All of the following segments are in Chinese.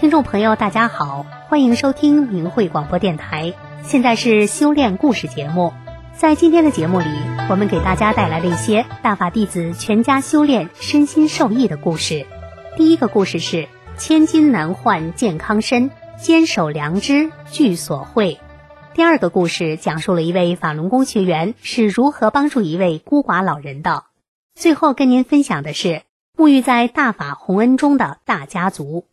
听众朋友大家好，欢迎收听明慧广播电台，现在是修炼故事节目。在今天的节目里，我们给大家带来了一些大法弟子全家修炼身心受益的故事。第一个故事是千金难换健康身，坚守良知聚所慧。第二个故事讲述了一位法轮功学员是如何帮助一位孤寡老人的。最后跟您分享的是沐浴在大法洪恩中的大家族。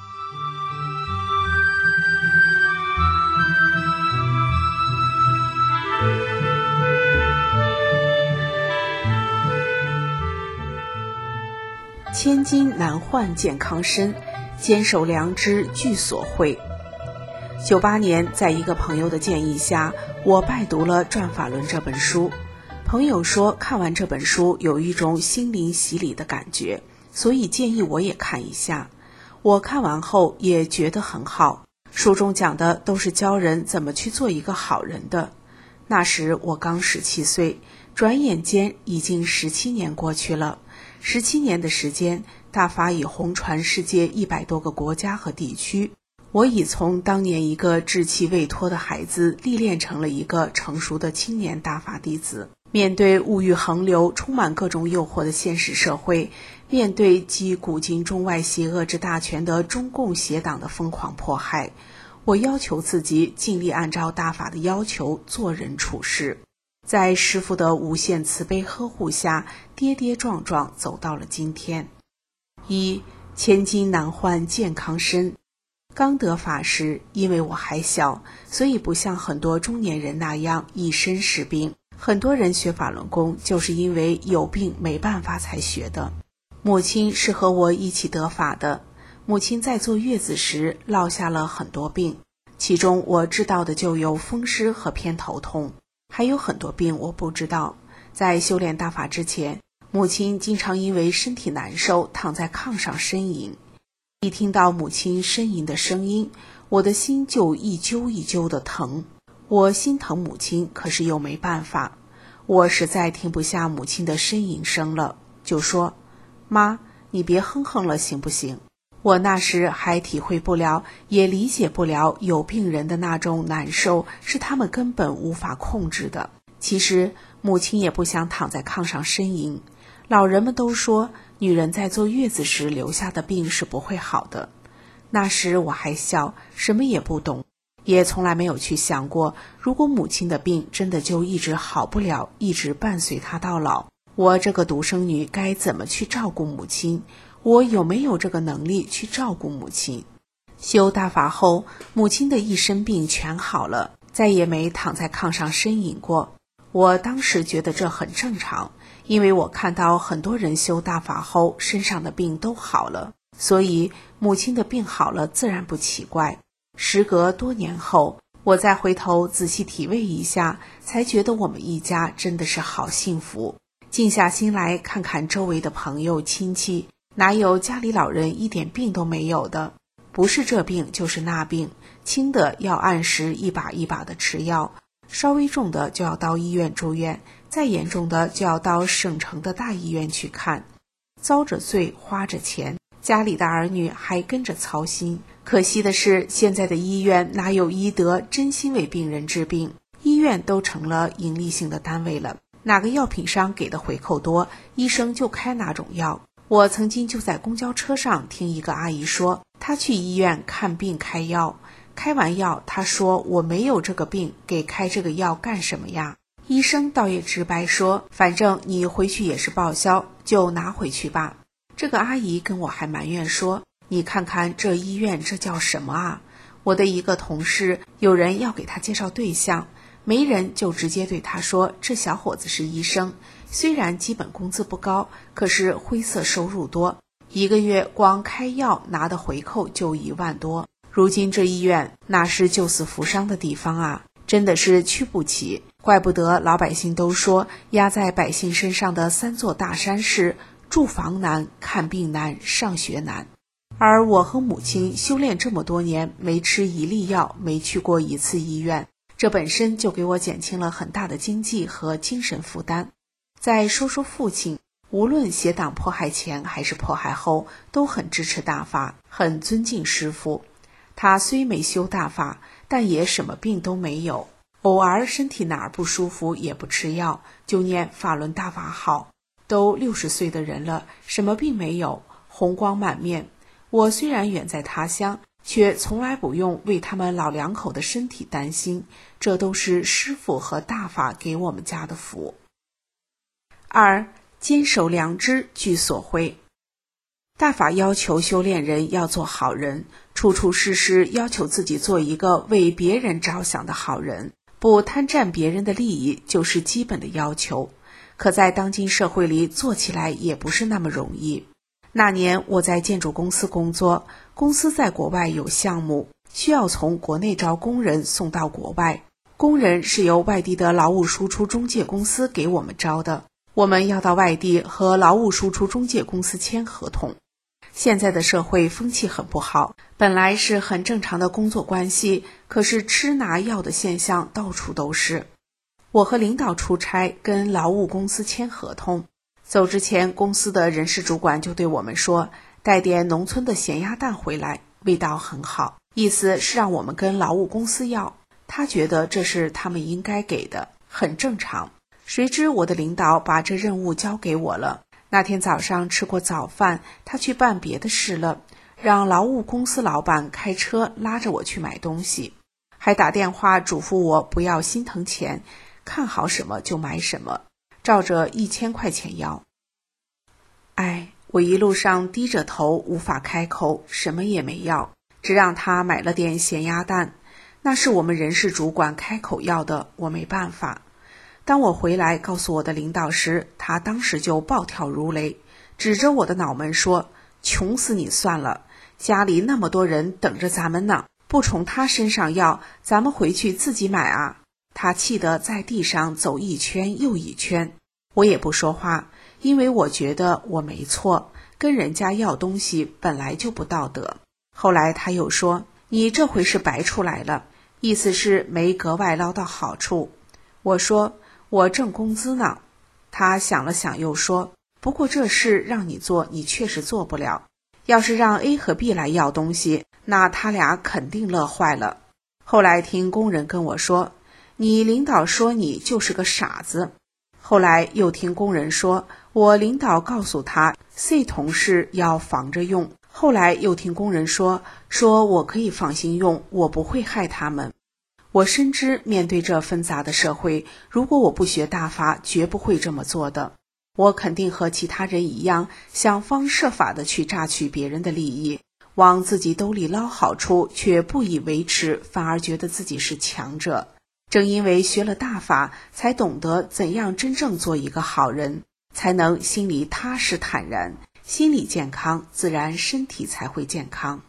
千金难换健康身，坚守良知聚所慧。98年，在一个朋友的建议下，我拜读了《转法轮》这本书。朋友说看完这本书有一种心灵洗礼的感觉，所以建议我也看一下。我看完后也觉得很好，书中讲的都是教人怎么去做一个好人的。那时我刚17岁，转眼间已经17年过去了。17年的时间，大法已红传世界100多个国家和地区。我已从当年一个稚气未脱的孩子历练成了一个成熟的青年大法弟子。面对物欲横流、充满各种诱惑的现实社会，面对集古今中外邪恶之大权的中共邪党的疯狂迫害，我要求自己尽力按照大法的要求做人处事。在师父的无限慈悲呵护下，跌跌撞撞走到了今天。千金难换健康身。刚得法时，因为我还小，所以不像很多中年人那样一身是病。很多人学法轮功就是因为有病没办法才学的。母亲是和我一起得法的，母亲在坐月子时落下了很多病，其中我知道的就有风湿和偏头痛。还有很多病我不知道。在修炼大法之前，母亲经常因为身体难受躺在炕上呻吟。一听到母亲呻吟的声音，我的心就一揪一揪的疼。我心疼母亲，可是又没办法。我实在听不下母亲的呻吟声了，就说：妈，你别哼哼了行不行？我那时还体会不了，也理解不了有病人的那种难受是他们根本无法控制的。其实母亲也不想躺在炕上呻吟。老人们都说女人在坐月子时留下的病是不会好的。那时我还小，什么也不懂，也从来没有去想过，如果母亲的病真的就一直好不了，一直伴随她到老，我这个独生女该怎么去照顾母亲？我有没有这个能力去照顾母亲？修大法后，母亲的一身病全好了，再也没躺在炕上呻吟过。我当时觉得这很正常，因为我看到很多人修大法后身上的病都好了，所以母亲的病好了自然不奇怪。时隔多年后，我再回头仔细体味一下，才觉得我们一家真的是好幸福。静下心来看看周围的朋友亲戚，哪有家里老人一点病都没有的？不是这病就是那病，轻的要按时一把一把的吃药，稍微重的就要到医院住院，再严重的就要到省城的大医院去看。遭着罪花着钱，家里的儿女还跟着操心。可惜的是，现在的医院哪有医德真心为病人治病？医院都成了盈利性的单位了，哪个药品商给的回扣多，医生就开哪种药。我曾经就在公交车上听一个阿姨说，她去医院看病开药，开完药她说我没有这个病，给开这个药干什么呀？医生倒也直白说，反正你回去也是报销，就拿回去吧。这个阿姨跟我还埋怨说，你看看这医院这叫什么啊？我的一个同事有人要给他介绍对象，没人就直接对他说，这小伙子是医生，虽然基本工资不高，可是灰色收入多，一个月光开药拿的回扣就1万多。如今这医院哪是救死扶伤的地方啊，真的是去不起。怪不得老百姓都说，压在百姓身上的3座大山是住房难、看病难、上学难。而我和母亲修炼这么多年，没吃一粒药，没去过一次医院，这本身就给我减轻了很大的经济和精神负担。再说说父亲， 无论邪党迫害前还是迫害后，都很支持大法，很尊敬师父。他虽没修大法，但也什么病都没有，偶尔身体哪儿不舒服也不吃药，就念法轮大法好。都60岁的人了，什么病没有，红光满面。我虽然远在他乡，却从来不用为他们老两口的身体担心，这都是师父和大法给我们家的福。2. 坚守良知，具所慧。大法要求修炼人要做好人，处处事事要求自己做一个为别人着想的好人，不贪占别人的利益就是基本的要求。可在当今社会里做起来也不是那么容易。那年我在建筑公司工作，公司在国外有项目，需要从国内招工人送到国外。工人是由外地的劳务输出中介公司给我们招的，我们要到外地和劳务输出中介公司签合同。现在的社会风气很不好，本来是很正常的工作关系，可是吃拿要的现象到处都是。我和领导出差，跟劳务公司签合同，走之前公司的人事主管就对我们说，带点农村的咸鸭蛋回来，味道很好，意思是让我们跟劳务公司要，他觉得这是他们应该给的，很正常。谁知我的领导把这任务交给我了，那天早上吃过早饭，他去办别的事了，让劳务公司老板开车拉着我去买东西，还打电话嘱咐我不要心疼钱，看好什么就买什么，照着1000块钱要。我一路上低着头无法开口，什么也没要，只让他买了点咸鸭蛋，那是我们人事主管开口要的，我没办法。当我回来告诉我的领导时，他当时就暴跳如雷，指着我的脑门说，穷死你算了，家里那么多人等着咱们呢，不从他身上要，咱们回去自己买啊。他气得在地上走一圈又一圈，我也不说话，因为我觉得我没错，跟人家要东西本来就不道德。后来他又说，你这回是白出来了，意思是没格外捞到好处。我说，我挣工资呢。他想了想又说，不过这事让你做，你确实做不了，要是让 A 和 B 来要东西，那他俩肯定乐坏了。后来听工人跟我说，你领导说你就是个傻子。后来又听工人说，我领导告诉他 C 同事要防着用。后来又听工人说我可以放心用，我不会害他们。我深知面对这纷杂的社会，如果我不学大法，绝不会这么做的。我肯定和其他人一样，想方设法的去榨取别人的利益，往自己兜里捞好处，却不以为耻，反而觉得自己是强者。正因为学了大法，才懂得怎样真正做一个好人，才能心里踏实坦然，心理健康，自然身体才会健康。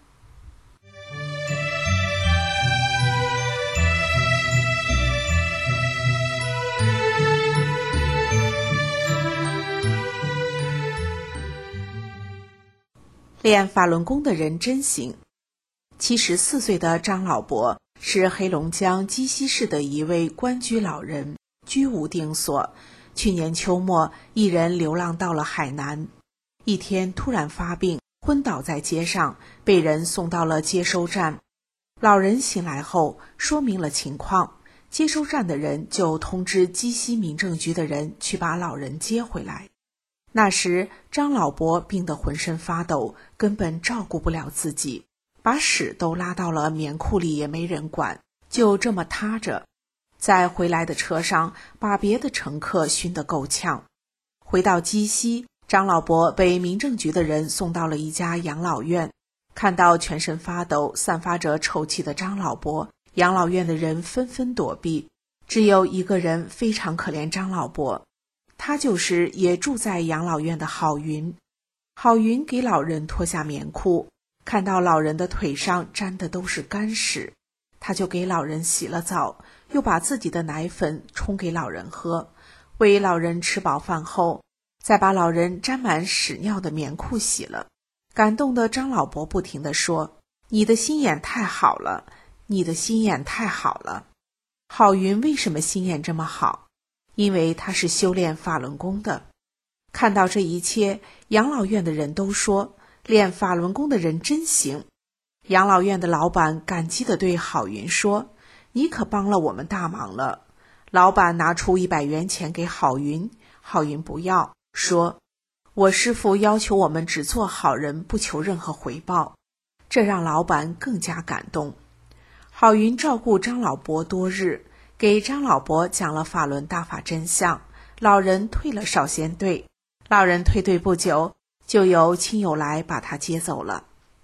练法轮功的人真行。74岁的张老伯是黑龙江鸡西市的一位官居老人，居无定所。去年秋末，一人流浪到了海南，一天突然发病，昏倒在街上，被人送到了接收站。老人醒来后说明了情况，接收站的人就通知鸡西民政局的人去把老人接回来。那时张老伯病得浑身发抖，根本照顾不了自己，把屎都拉到了棉裤里也没人管，就这么塌着。在回来的车上把别的乘客熏得够呛。回到鸡西，张老伯被民政局的人送到了一家养老院。看到全身发抖散发着臭气的张老伯，养老院的人纷纷躲避，只有一个人非常可怜张老伯，他就是也住在养老院的郝云。郝云给老人脱下棉裤，看到老人的腿上沾的都是干屎，他就给老人洗了澡，又把自己的奶粉冲给老人喝，喂老人吃饱饭后，再把老人沾满屎尿的棉裤洗了。感动的张老伯不停地说，你的心眼太好了，你的心眼太好了。郝云为什么心眼这么好？因为他是修炼法轮功的。 看到这一切，养老院的人都说，练法轮功的人真行。养老院的老板感激地对郝云说，你可帮了我们大忙了。老板拿出100元钱给郝云，郝云不要，说，我师父要求我们只做好人，不求任何回报。这让老板更加感动。郝云照顾张老伯多日，给张老伯讲了法轮大法真相，老人退了少先队。老人退队不久，就由亲友来把他接走了。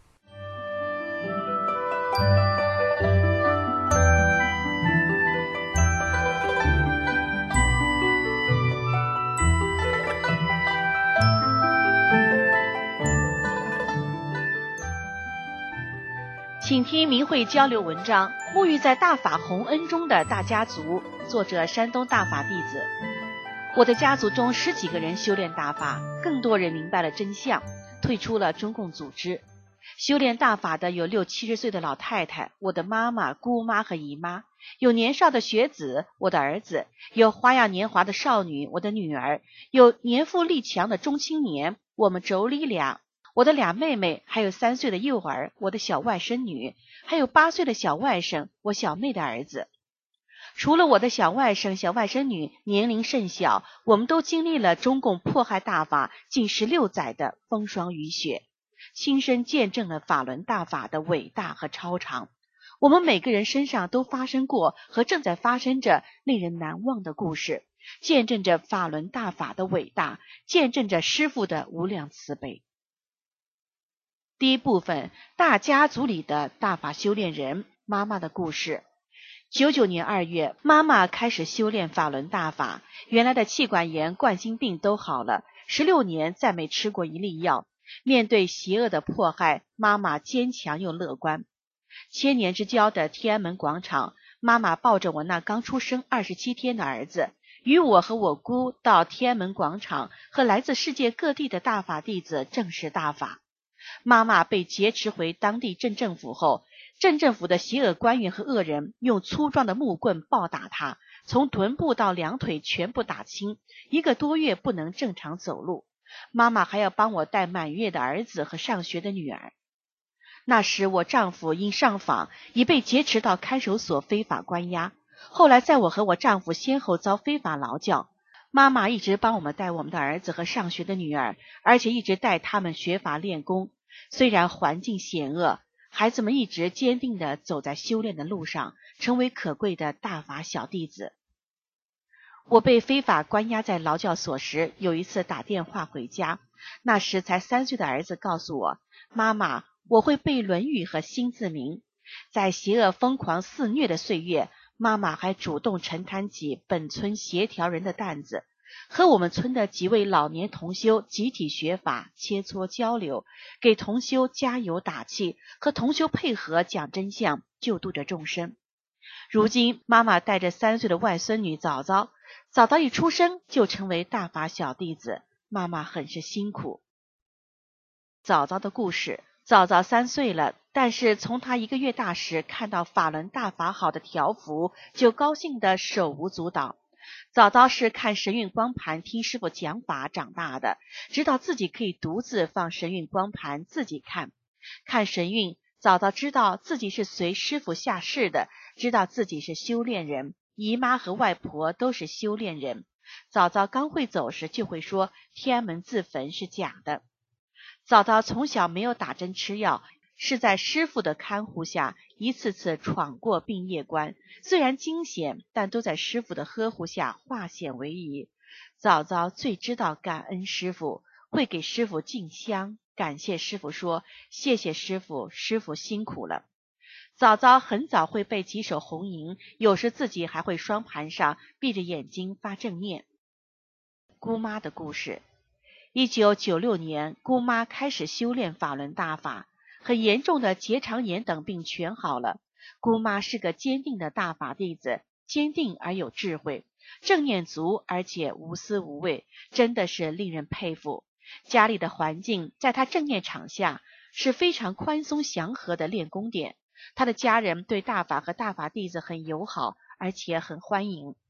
请听明慧交流文章《沐浴在大法洪恩中的大家族》，作者山东大法弟子。我的家族中10几个人修炼大法，更多人明白了真相，退出了中共组织。修炼大法的有60、70岁的老太太，我的妈妈、姑妈和姨妈；有年少的学子，我的儿子；有花样年华的少女，我的女儿；有年富力强的中青年，我们妯娌俩。我的2妹妹，还有3岁的幼儿，我的小外甥女，还有8岁的小外甥，我小妹的儿子。除了我的小外甥、小外甥女年龄甚小，我们都经历了中共迫害大法近16载的风霜雨雪，亲身见证了法轮大法的伟大和超常。我们每个人身上都发生过和正在发生着令人难忘的故事，见证着法轮大法的伟大，见证着师父的无量慈悲。第一部分，大家族里的大法修炼人，妈妈的故事。99年2月，妈妈开始修炼法轮大法，原来的气管炎、冠心病都好了，16年再没吃过一粒药。面对邪恶的迫害，妈妈坚强又乐观。千年之交的天安门广场，妈妈抱着我那刚出生27天的儿子，与我和我姑到天安门广场和来自世界各地的大法弟子证实大法。妈妈被劫持回当地镇政府后，镇政府的邪恶官员和恶人用粗壮的木棍暴打她，从臀部到2腿全部打青，1个多月不能正常走路。妈妈还要帮我带满月的儿子和上学的女儿。那时我丈夫因上访已被劫持到看守所非法关押，后来在我和我丈夫先后遭非法劳教，妈妈一直帮我们带我们的儿子和上学的女儿，而且一直带他们学法练功。虽然环境险恶，孩子们一直坚定地走在修炼的路上，成为可贵的大法小弟子。我被非法关押在劳教所时，有一次打电话回家，那时才3岁的儿子告诉我，妈妈，我会背《论语》和新字名。在邪恶疯狂肆虐的岁月，妈妈还主动承担起本村协调人的担子，和我们村的几位老年同修集体学法，切磋交流，给同修加油打气，和同修配合讲真相，救度着众生。如今妈妈带着3岁的外孙女早早一出生就成为大法小弟子，妈妈很是辛苦。早早的故事，早早3岁了，但是从她1个月大时看到法轮大法好的条幅，就高兴得手舞足蹈。早早是看神韵光盘听师父讲法长大的，知道自己可以独自放神韵光盘自己看。看神韵，早早知道自己是随师父下世的，知道自己是修炼人，姨妈和外婆都是修炼人。早早刚会走时就会说天安门自焚是假的。早早从小没有打针吃药，是在师父的看护下一次次闯过病业关，虽然惊险，但都在师父的呵护下化险为夷。早早最知道感恩师父，会给师父敬香，感谢师父说谢谢师父，师父辛苦了。早早很早会背几首红吟，有时自己还会双盘上闭着眼睛发正念。姑妈的故事。1996年，姑妈开始修炼法轮大法，很严重的结肠炎等病全好了。姑妈是个坚定的大法弟子，坚定而有智慧，正念足，而且无私无畏，真的是令人佩服。家里的环境在她正念场下是非常宽松祥和的练功点，她的家人对大法和大法弟子很友好，而且很欢迎。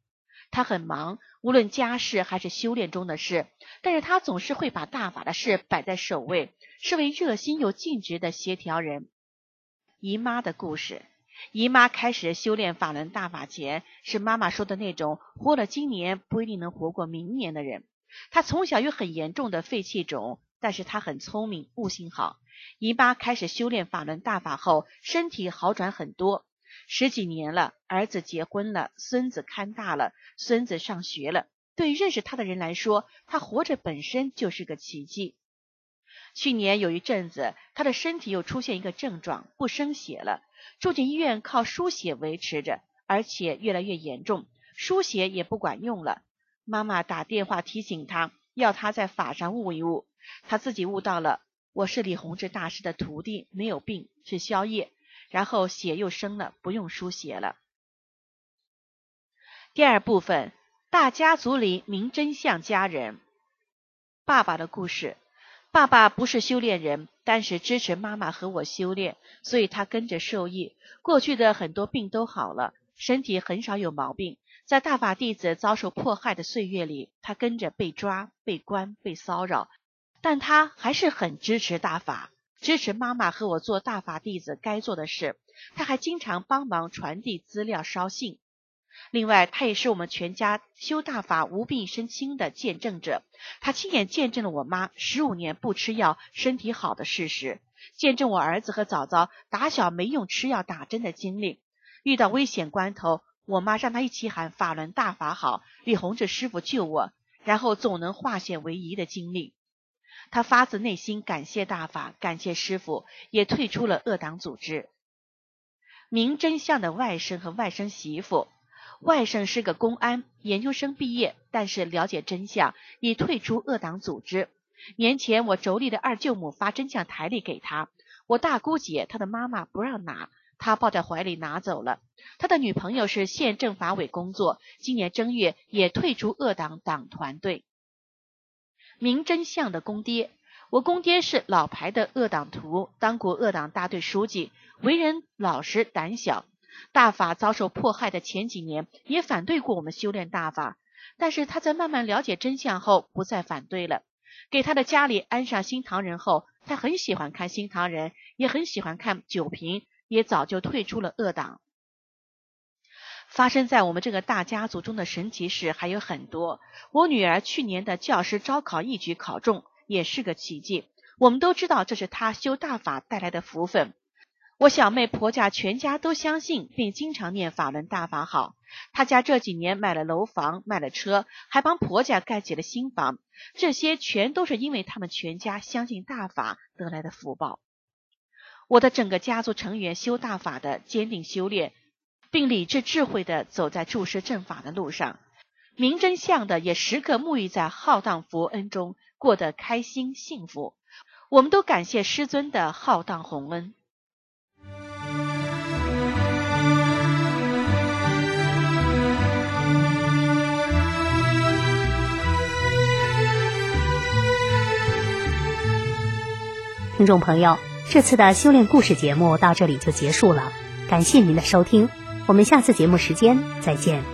他很忙，无论家事还是修炼中的事，但是他总是会把大法的事摆在首位，是位热心又尽职的协调人。姨妈的故事。姨妈开始修炼法轮大法前，是妈妈说的那种活了今年不一定能活过明年的人。她从小有很严重的肺气肿，但是她很聪明，悟性好。姨妈开始修炼法轮大法后，身体好转很多。10几年了，儿子结婚了，孙子看大了，孙子上学了。对认识她的人来说，她活着本身就是个奇迹。去年有一阵子，她的身体又出现一个症状，不生血了，住进医院靠输血维持着，而且越来越严重，输血也不管用了。妈妈打电话提醒她，要她在法上悟一悟。她自己悟到了，我是李洪志大师的徒弟，没有病，是消业，然后血又生了，不用输血了。第二部分，大家族里明真相家人。爸爸的故事。爸爸不是修炼人，但是支持妈妈和我修炼，所以他跟着受益。过去的很多病都好了，身体很少有毛病。在大法弟子遭受迫害的岁月里，他跟着被抓、被关、被骚扰，但他还是很支持大法，支持妈妈和我做大法弟子该做的事。他还经常帮忙传递资料、捎信。另外，他也是我们全家修大法无病身轻的见证者。他亲眼见证了我妈15年不吃药身体好的事实，见证我儿子和嫂嫂打小没用吃药打针的经历。遇到危险关头，我妈让他一起喊法轮大法好，李洪志师傅救我，然后总能化险为夷的经历。他发自内心感谢大法，感谢师傅，也退出了恶党组织。明真相的外甥和外甥媳妇。外甥是个公安，研究生毕业，但是了解真相，已退出恶党组织。年前我妯娌的二舅母发真相台历给他，我大姑姐她的妈妈不让拿，他抱在怀里拿走了。他的女朋友是县政法委工作，今年正月也退出恶党党团队。明真相的公爹。我公爹是老牌的恶党徒，当过恶党大队书记，为人老实胆小。大法遭受迫害的前几年也反对过我们修炼大法，但是他在慢慢了解真相后不再反对了。给他的家里安上新唐人后，他很喜欢看新唐人，也很喜欢看九评，也早就退出了恶党。发生在我们这个大家族中的神奇事还有很多。我女儿去年的教师招考一举考中，也是个奇迹。我们都知道这是她修大法带来的福分。我小妹婆家全家都相信，并经常念法轮大法好。她家这几年买了楼房，卖了车，还帮婆家盖起了新房，这些全都是因为他们全家相信大法得来的福报。我的整个家族成员修大法的坚定修炼，并理智智慧地走在注释正法的路上，明真相的也时刻沐浴在浩荡佛恩中，过得开心幸福。我们都感谢师尊的浩荡宏恩。 听众朋友，这次的修炼故事节目到这里就结束了，感谢您的收听，我们下次节目时间再见。